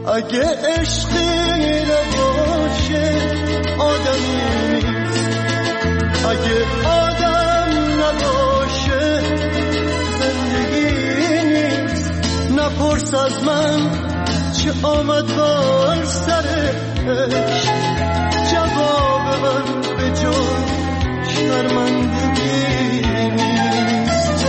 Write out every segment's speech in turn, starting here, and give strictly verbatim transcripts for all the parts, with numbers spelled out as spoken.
اگه عشقی نباشه آدمی نیست، اگه آدم نباشه زندگی نیست. نپرس از من چه آمد بر سرش، جواب من به جز شرمندگی نیست.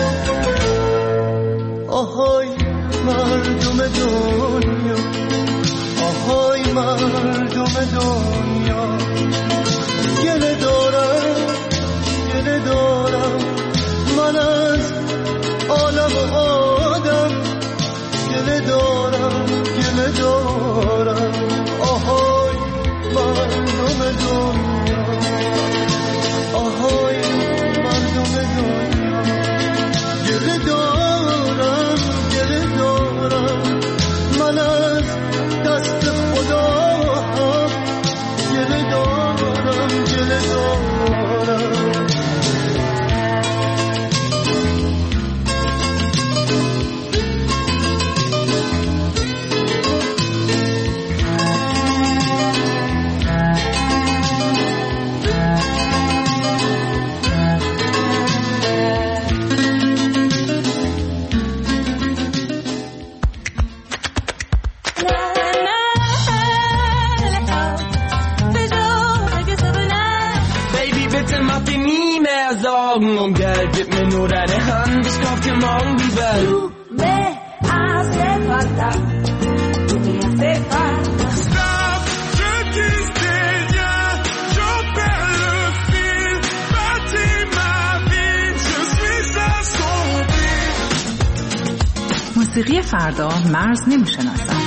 آهای مردم دنیا، آهای مردم دنیا، گله دارم گله دارم من از عالم و آدم، گله دارم گله دارم. آهای مردم دنیا، آهای مردم دنیا، گله دارم گله دارم من از دست خدا، گله دارم گله دارم. Um Geld, gib mir nur deine Hand, ich kauf dir morgen die Welt. Du me hace falta, tú me hace falta. Stop, je disais rien, j'en perds le fil. Bâtis ma vie, je suis assombri. موسیقی فردا مرز نمیشناسد.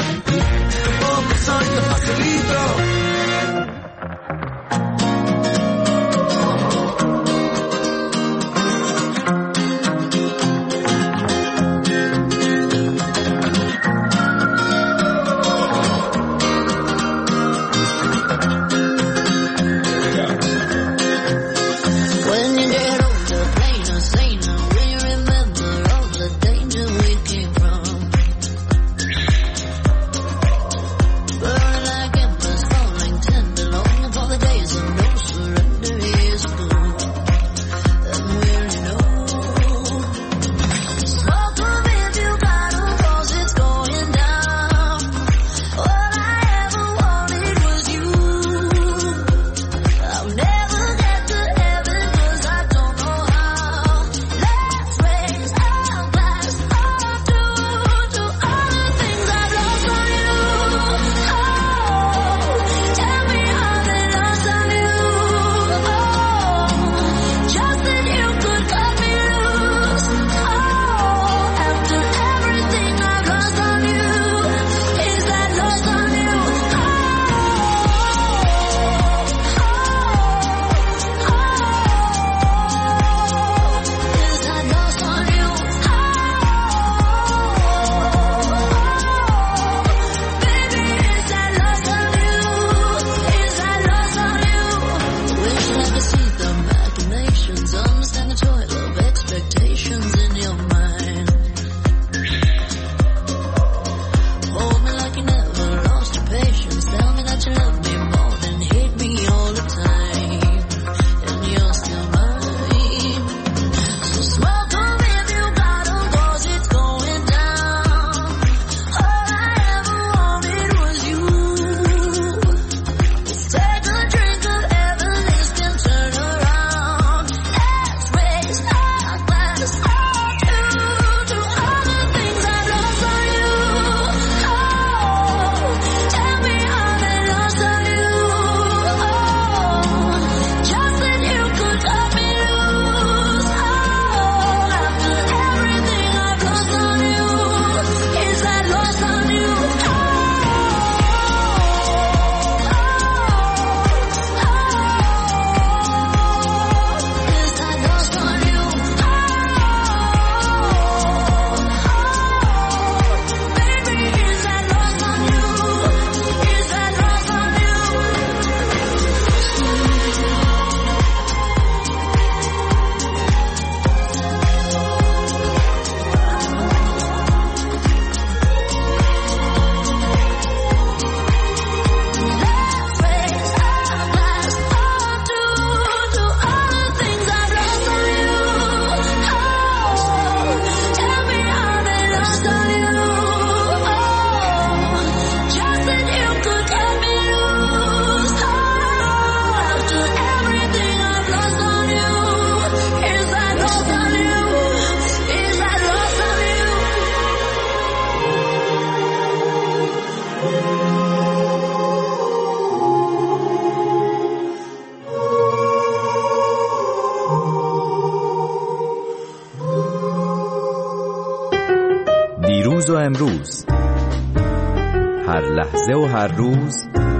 دیروز و امروز، هر لحظه و هر روز،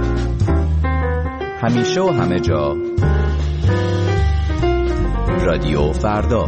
همیشه و همه جا، رادیو فردا.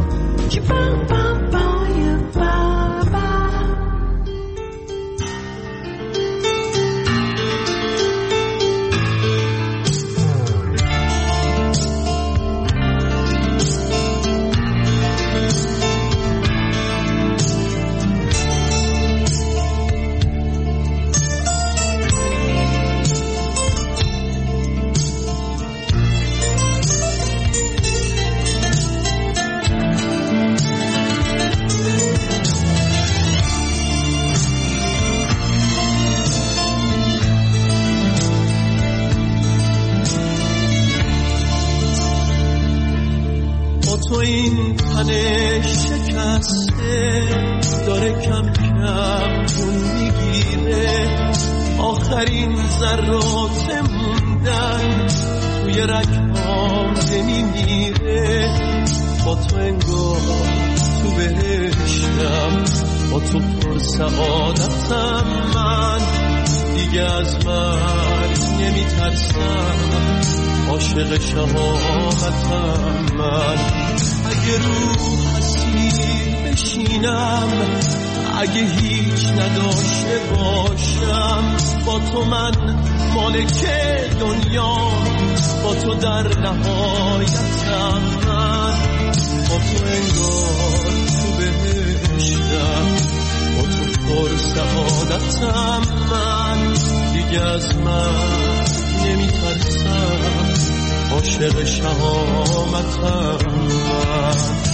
تو این تن شکسته داره کم کم جون میگیره، آخرین ذرات موندن توی رگ‌هام نمیمیره. با تو انگار تو بهشتم، با تو پر سعادتم، من دیگه از من نمیترسم، عاشق شهامتم من. اگه رو حسیر بشینم، اگه هیچ نداشته باشم، با تو من مالک دنیا، با تو در نهایتم من. با تو انگار تو بهشتم، با تو پر سعادتم من، دیگه از من نمیترسم، عاشق شهامتم من.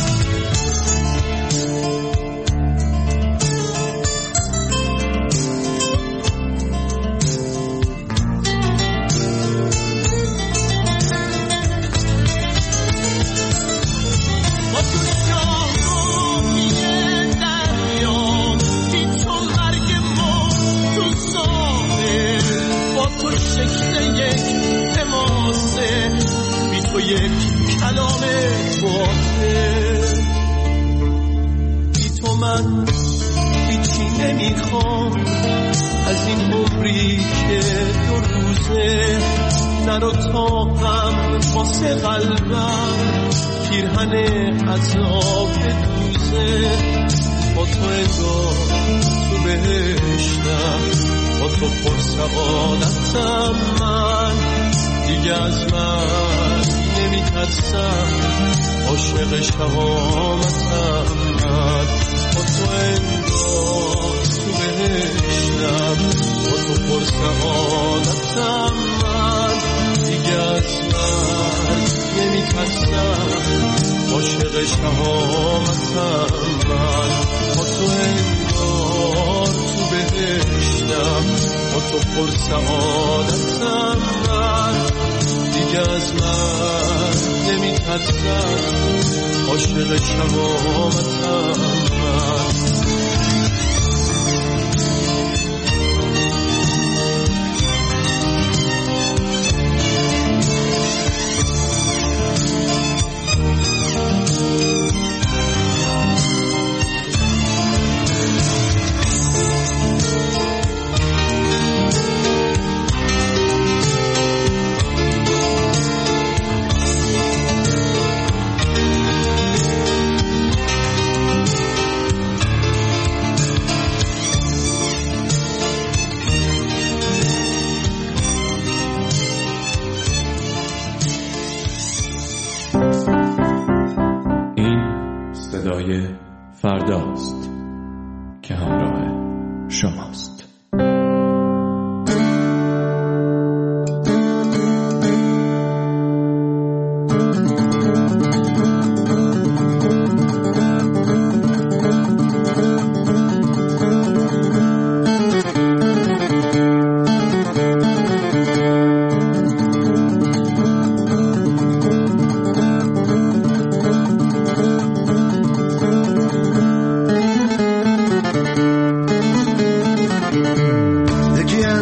یک کلام باطل بی تو من هیچی نمیخوام، از این عمری که دو روزه نرو طاقم واسه قلبم، پیرهن عذاب دوزه. با تو انگار تو بهشتم، با تو پر سعادتم من، دیگه از من نمیترسم، عاشق شهامتم من. با تو انگار تو بهشتم، با تو پر سعادتم من، دیگه از من نمیترسم، عاشق شهامتم من. با تو انگار تو بهشتم، با تو پر سعادتم من، دیگه از من نمیترسم، عاشق شهامتم من. صدای فرداست که همراه شماست.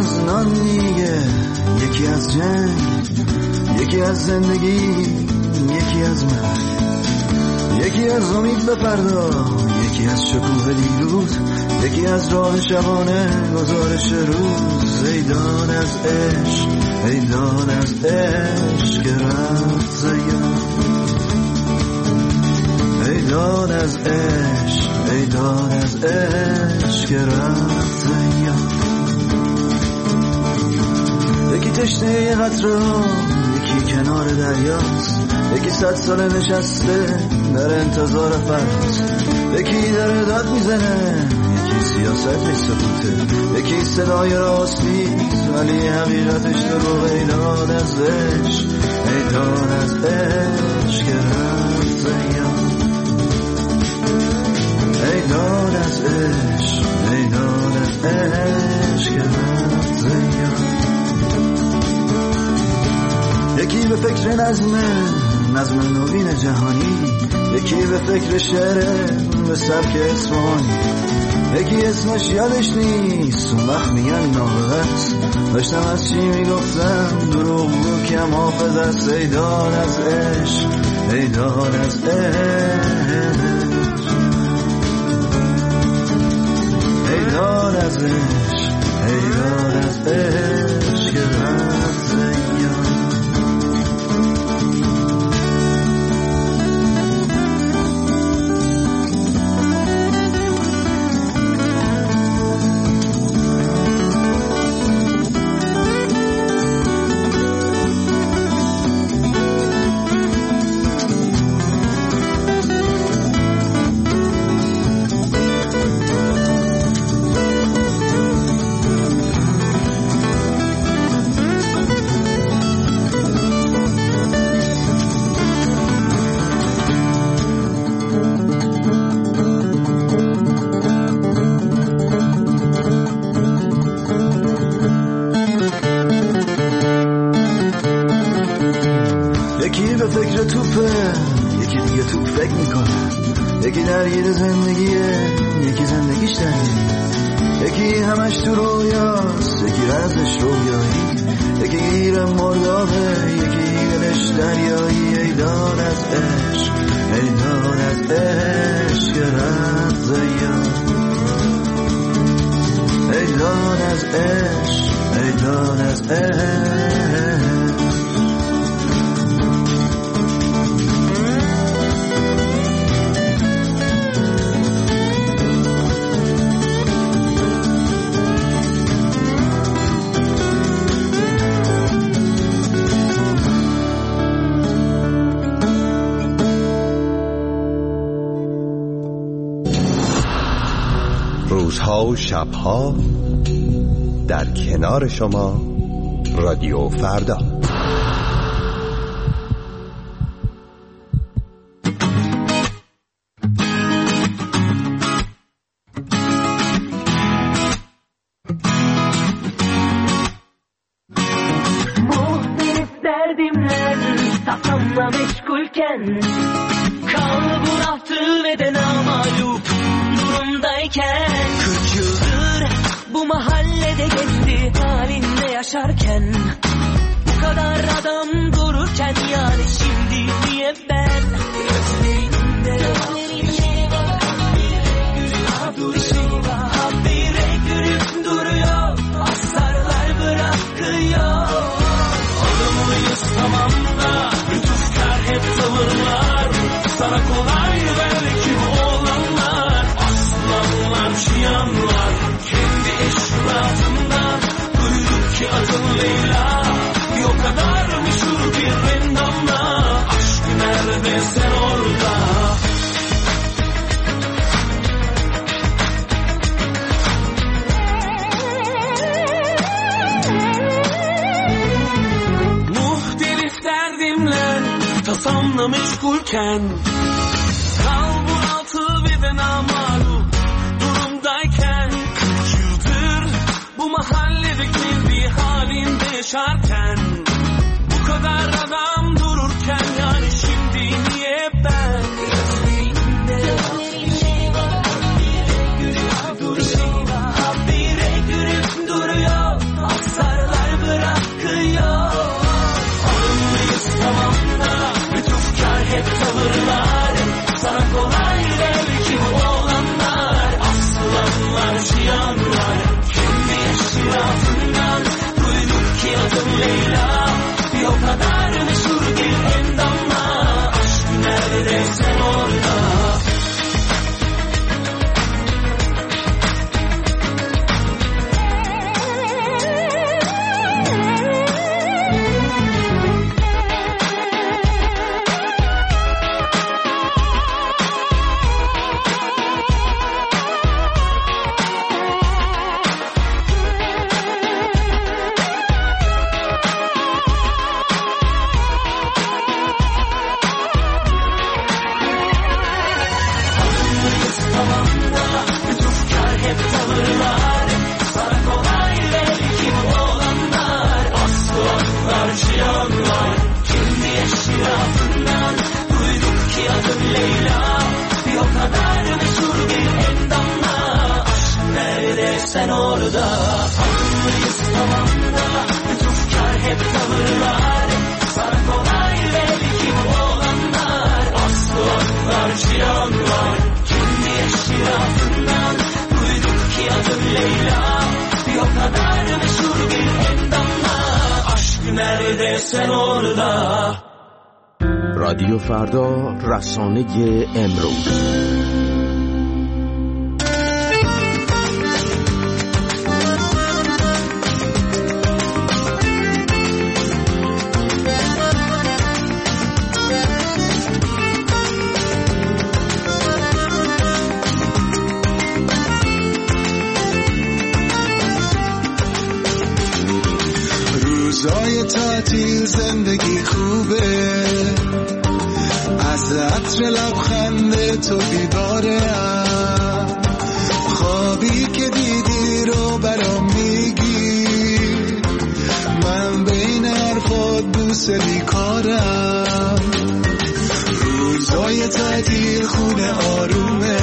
از نان میگه، یکی از جنگ، یکی از زندگی، یکی از مرگ، یکی از امید به فردا، یکی از شکوه دیروز، یکی از راه شبانه گزارش روز. ای داد از عشق، ای داد از عشق که رفت زیاد، ای داد از عشق، ای داد از عشق که رفت زیاد. یکی تشنه یه قطره ها، یکی کنار دریاست، یکی صد سال نشسته در انتظار فصل، یکی داره داد میزنه، یکی سیاستش سکوته، یکی صدای راست نیست ولی حقیقتش دروغ. ای داد از عشق، ای داد از عشق که رفت زیاد، ای داد از عشق، ای داد از عشق که رفت زیاد. یکی به فکر نظمه، نظم نوین جهانی، یکی به فکر شعر به سبک اصفهانی، یکی اسمش یادش نیست اون وقت میگن نابغه‌ست، داشتم از چی میگفتم دروغ بود کم حافظ است. ای داد از عشق، ای داد از عشق، ای داد از عشق، ای داد از عشق که رفت زیاد. یکی درگیر زندگیه، یکی زندگیش درگیر، یکی همش تو رویاست، یکی رزش رویایی، یکی گیر مردابه، یکی دلش دریایی. ای داد از عشق، ای داد از عشق که رفت زیاد، ای داد از عشق، ای داد از عشق. روزها و شبها در کنار شما رادیو فردا. Muhtelif derdimler takımla meşgulken, kal bu raftı ve de namalup durumdayken, kırk yıldır bu mahallede geçti halinde yaşarken, bu kadar adam dururken yani şimdi niye ben gözlerinde bir şey var, bir şey var, habire gülüp duruyor, asarlar bırakıyor. Adamlıyız tamam da lütufkar hep tavırlar, sana kolay belki bu olanlar, aslanlar çıyanlar kendi eşrafından duyduk ki adın Leyla, bir o kadar meşhur bir rendamla, aşk nerede sen orada? Muhtelif derdimler tasamla meşgulken, kal bunaltı ve de namalup durumdayken, kırk yıldır bu mahallede kendi halinde yaşarken, bu kadar adam dururken yani şimdi niye ben gözlerinde bir şey var, habire gülüp duruyor, habire gülüp duruyor, سرالله. رادیو فردا، رسانه امروز. روزای تعطیل زندگی خوبه، از عطر لبخند تو بیدارم، خوابی که دیدی رو برام میگی، من بین حرفات بوسه بیکارم. روزای تعطیل خونه آرومه،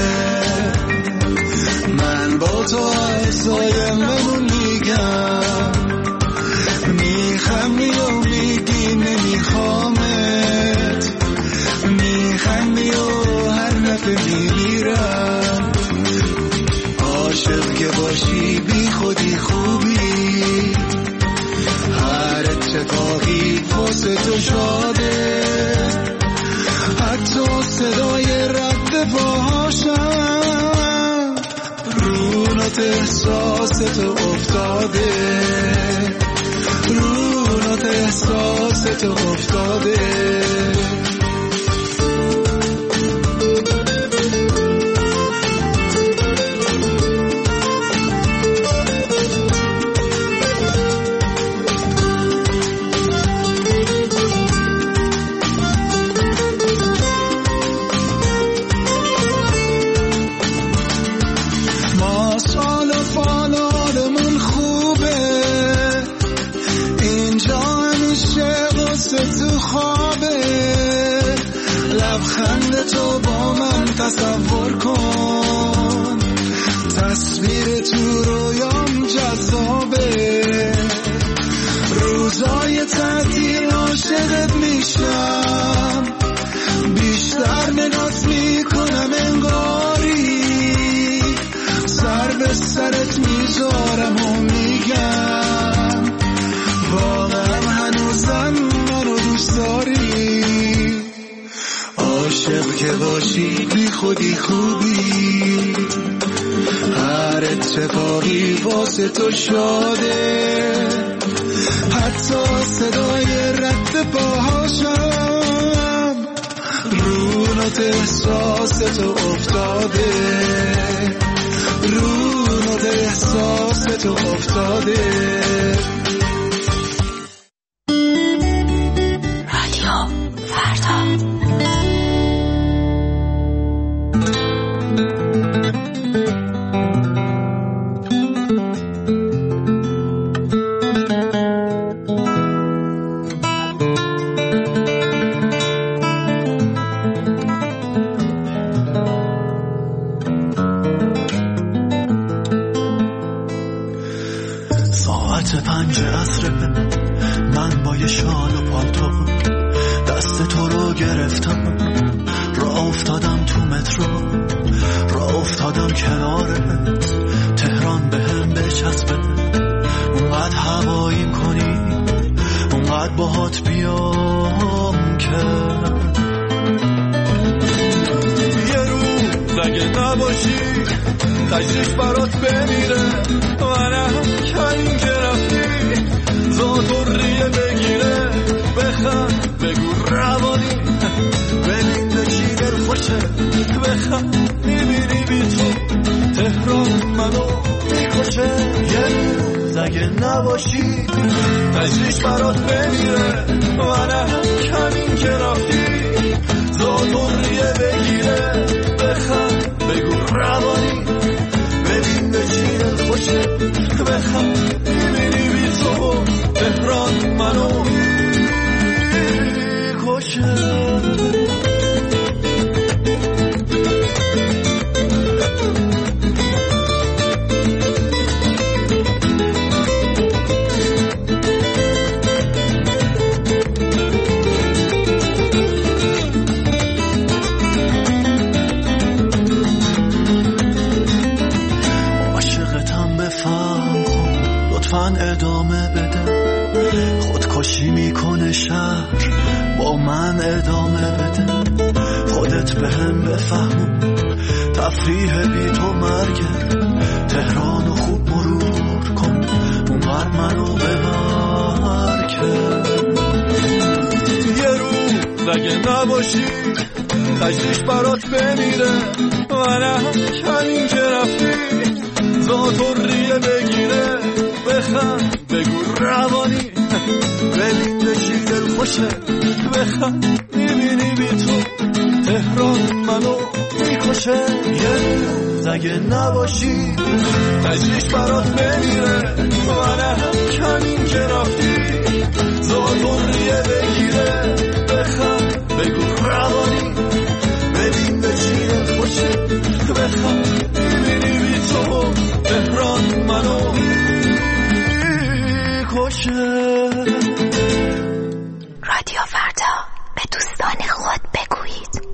من با تو از آینده‌مون میگم، میخندی و میگی نمیخوامت، میخندی و هر دفعه میمیرم. عاشق که باشی بی خودی خوبی، هر اتفاقی واسه تو شاده، حتی صدای رد پاهاشم رو نوت احساس تو افتاده، رو نوت احساس تو افتاده. ما سال و فال حالمون خوبه، اینجا همیشه واسه تو خوابه، لبخند تو با من تصور کن، تصویر تو رویام جذابه. روزای تعطیل عاشقت میشم، بیشتر نگات میکنم انگاری، سر به سرت میذارم و میگم واقعا هنوزم منو دوست داری. عاشق که باشی بی خودی خوبی، هر اتفاقی واسه تو شاده، حتی صدای رد پاهاشم رو نوت احساس تو افتاده، رو نوت احساس تو افتاده. رادیو فردا. ساعت پنج عصر من با یه شال و پالتو دست تو رو گرفتم، راه افتادم تو مترو، راه افتادم کنارت، تهران به هم بچسبه، اونقدر هواییم کنی، اونقدر باهات بیام که یه روز اگه نباشی تجریش برات بمیره، منم کمین که رفتی زادوریه بگیره، بخند بگو روانی ببین به چی دل خوشه، بخند میبینی بی تو تهران منو میکشه. یه روز اگه نباشی تجریش برات بمیره، منم کمین که رفتی زادوریه بگیره، بخند بگو روانی ببین به چی دل خوشه، بخند میبینی بی تو تهران منو میکشه. شهر با من ادامه بده، خودت به هم بفهم تفریح بی تو مرگه، تهران رو خوب مرور کن اونور منو ببر که یه روز اگه نباشی خشیش برات بمیره، منم همین که رفتی زاتوریه بگیره، بخند بگو روانی ببین دشی دل خوشه، بخند میبینی بی تو تهران منو میکشه. یه روز اگه نباشی خشیش برات بمیره، منم همین که رفتی زاتوریه بگیره، بخند بگو روانی ببین به چی دل خوشه، بخند میبینی بی تو تهران منو میکشه. رادیو فردا، به دوستان خود بگویید.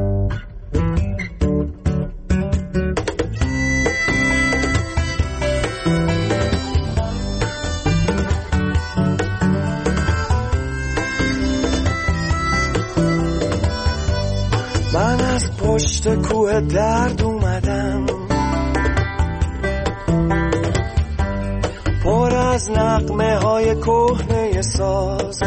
من از پشت کوه درد اومدم، پر از نغمه های کهنه ساز،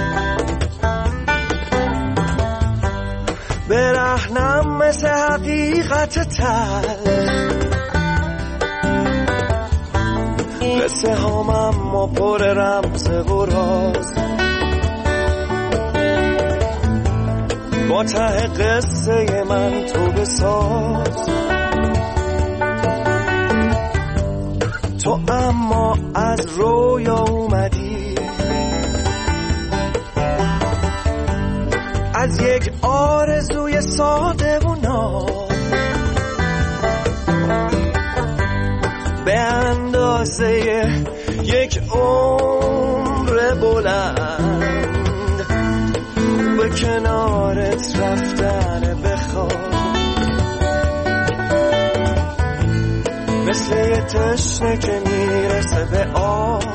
برهنم مثل حقیقت تلخ، قصه هامم ما پر رمز و راز، با ته قصه من تو بساز، تو اما از رویا اومدی، از یک آرزوی ساده و ناب، به اندازه یک عمر بلند به کنارت رفتن بخواب، مثل یه تشنه که میرسه به آب.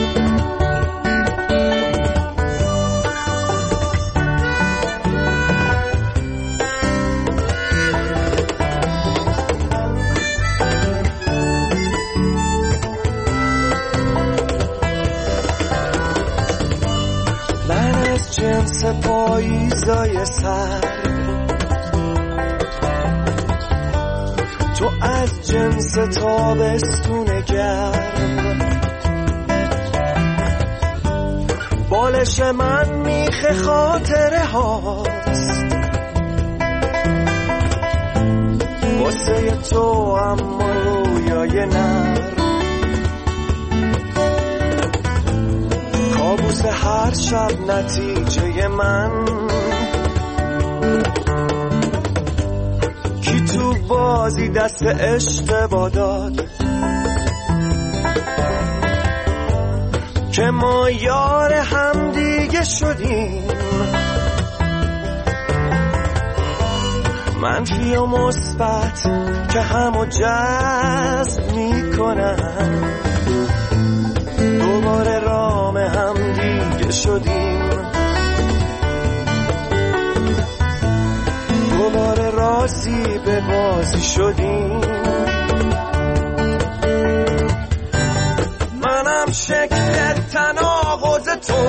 من از جنس پاییزای سر، تو از جنس تابستون گرم، بالش من میخ خاطره هاست، واسه تو اما رویای نرم، کابوس هر شب نتیجه من، کی تو بازی دست اشتباه داد که ما یار هم دیگه شدیم، منفی و مثبت که همو جذب میکنن، دوباره رام هم دیگه شدیم، دوباره راضی به بازی شدیم. منم شکل تناقض تو،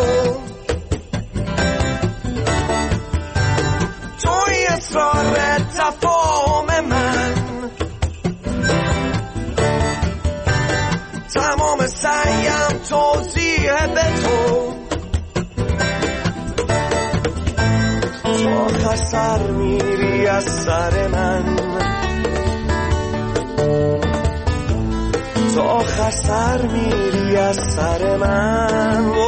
توی اصرار تفاهم من، تمام سعیم توضیح به تو، تو آخر سر میری از سر من، تو آخر سر میری از سر من.